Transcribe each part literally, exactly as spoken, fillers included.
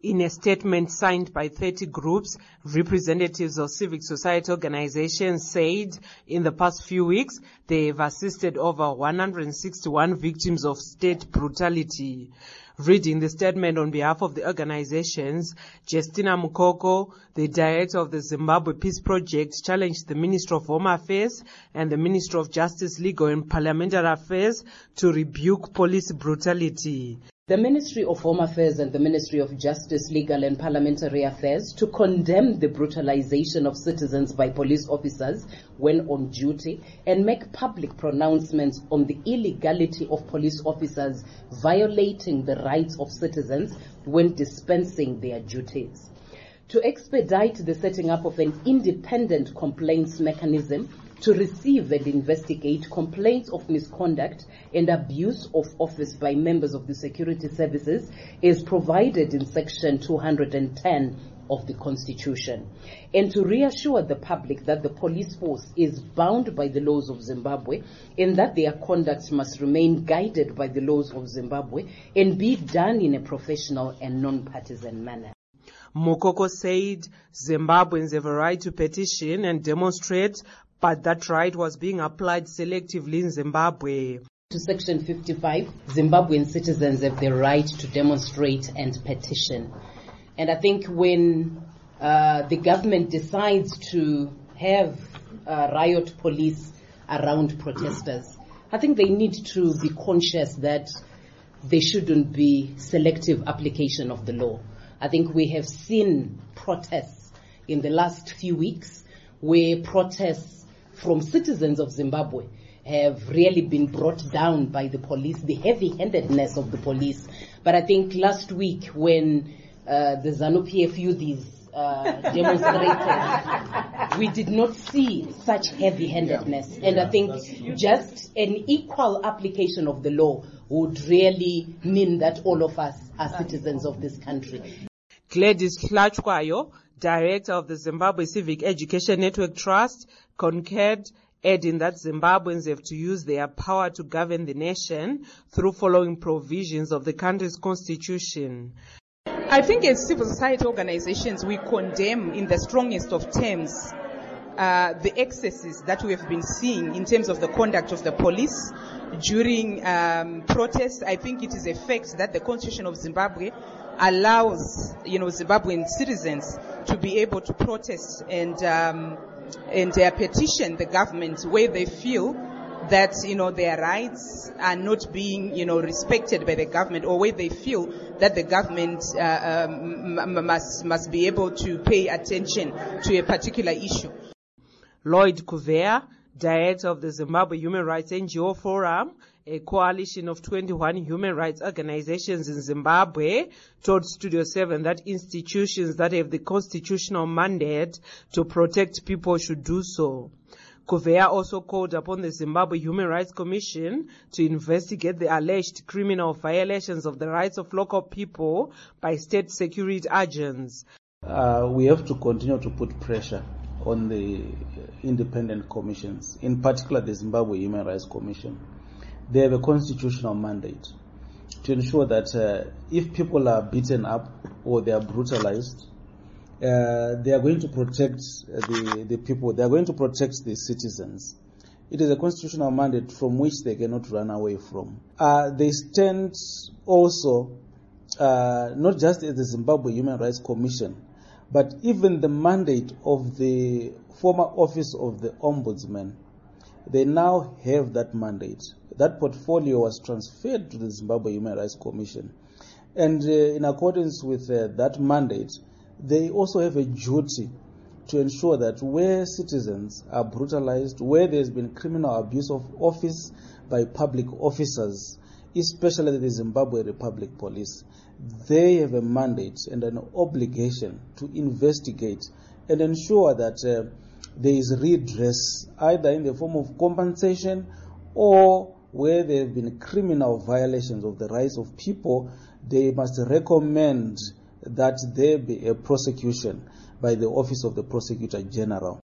In a statement signed by thirty groups, representatives of civic society organizations said in the past few weeks they've assisted over one hundred sixty-one victims of state brutality. Reading the statement on behalf of the organizations, Justina Mukoko, the director of the Zimbabwe Peace Project, challenged the Minister of Home Affairs and the Minister of Justice, Legal and Parliamentary Affairs to rebuke police brutality. The Ministry of Home Affairs and the Ministry of Justice, Legal and Parliamentary Affairs to condemn the brutalization of citizens by police officers when on duty and make public pronouncements on the illegality of police officers violating the rights of citizens when dispensing their duties. To expedite the setting up of an independent complaints mechanism to receive and investigate complaints of misconduct and abuse of office by members of the security services is provided in Section two hundred ten of the Constitution. And to reassure the public that the police force is bound by the laws of Zimbabwe and that their conduct must remain guided by the laws of Zimbabwe and be done in a professional and non-partisan manner. Mukoko said Zimbabweans have a right to petition and demonstrate, but that right was being applied selectively in Zimbabwe. To Section fifty-five, Zimbabwean citizens have the right to demonstrate and petition. And I think when uh, the government decides to have uh, riot police around protesters, I think they need to be conscious that there shouldn't be selective application of the law. I think we have seen protests in the last few weeks where protests from citizens of Zimbabwe have really been brought down by the police, the heavy-handedness of the police. But I think last week when uh, the ZANU-P F youths uh, demonstrated, we did not see such heavy-handedness. And I think just an equal application of the law would really mean that all of us are citizens of this country. Gladys Hlachwayo, director of the Zimbabwe Civic Education Network Trust, concurred, adding that Zimbabweans have to use their power to govern the nation through following provisions of the country's constitution. I think as civil society organizations, we condemn in the strongest of terms uh, the excesses that we have been seeing in terms of the conduct of the police during um, protests. I think it is a fact that the Constitution of Zimbabwe allows, you know, Zimbabwean citizens to be able to protest and um, and uh, petition the government where they feel that, you know, their rights are not being, you know, respected by the government, or where they feel that the government uh, um, must must be able to pay attention to a particular issue. Lloyd Kuvea, director of the Zimbabwe Human Rights N G O Forum, a coalition of twenty-one human rights organizations in Zimbabwe, told Studio seven that institutions that have the constitutional mandate to protect people should do so. Kuvea also called upon the Zimbabwe Human Rights Commission to investigate the alleged criminal violations of the rights of local people by state security agents. Uh, we have to continue to put pressure on the independent commissions, in particular the Zimbabwe Human Rights Commission. They have a constitutional mandate to ensure that uh, if people are beaten up or they are brutalized, uh, they are going to protect the, the people, they are going to protect the citizens. It is a constitutional mandate from which they cannot run away from. Uh, they stand also, uh, not just as the Zimbabwe Human Rights Commission, but even the mandate of the former office of the Ombudsman. They now have that mandate. That portfolio was transferred to the Zimbabwe Human Rights Commission. And uh, in accordance with uh, that mandate, they also have a duty to ensure that where citizens are brutalized, where there's been criminal abuse of office by public officers, especially the Zimbabwe Republic Police, they have a mandate and an obligation to investigate and ensure that uh, there is redress, either in the form of compensation or where there have been criminal violations of the rights of people. They must recommend that there be a prosecution by the Office of the Prosecutor General.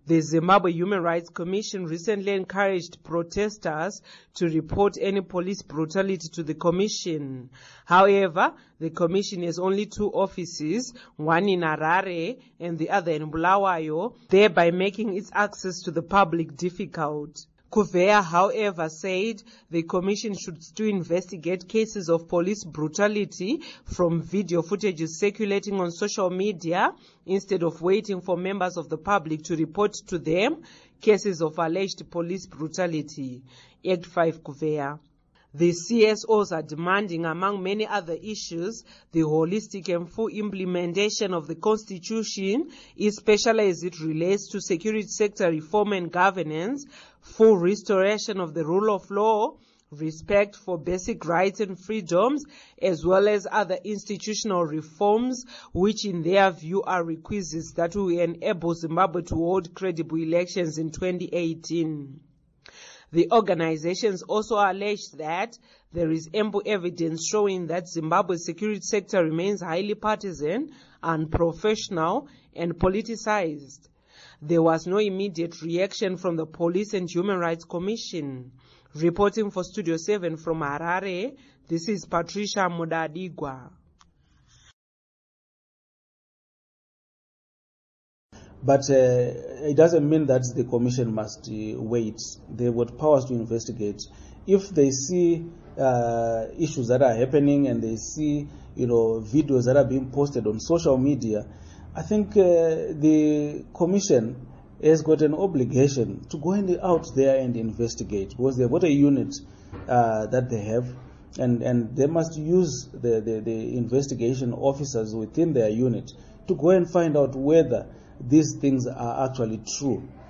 The Zimbabwe Human Rights Commission recently encouraged protesters to report any police brutality to the commission. However, the commission has only two offices, one in Harare and the other in Bulawayo, thereby making its access to the public difficult. Kuvea, however, said the commission should still investigate cases of police brutality from video footages circulating on social media instead of waiting for members of the public to report to them cases of alleged police brutality. Act five Kuvea. The C S Os are demanding, among many other issues, the holistic and full implementation of the Constitution, especially as it relates to security sector reform and governance, full restoration of the rule of law, respect for basic rights and freedoms, as well as other institutional reforms, which in their view are requisites that will enable Zimbabwe to hold credible elections in twenty eighteen. The organizations also alleged that there is ample evidence showing that Zimbabwe's security sector remains highly partisan, unprofessional, and politicized. There was no immediate reaction from the Police and Human Rights Commission. Reporting for Studio seven from Harare, this is Patricia Mudadigwa. But uh, it doesn't mean that the commission must uh, wait. They've got powers to investigate. If they see uh, issues that are happening and they see, you know, videos that are being posted on social media, I think uh, the commission has got an obligation to go in the, out there and investigate, because they've got a unit uh, that they have, and, and they must use the, the, the investigation officers within their unit to go and find out whether these things are actually true.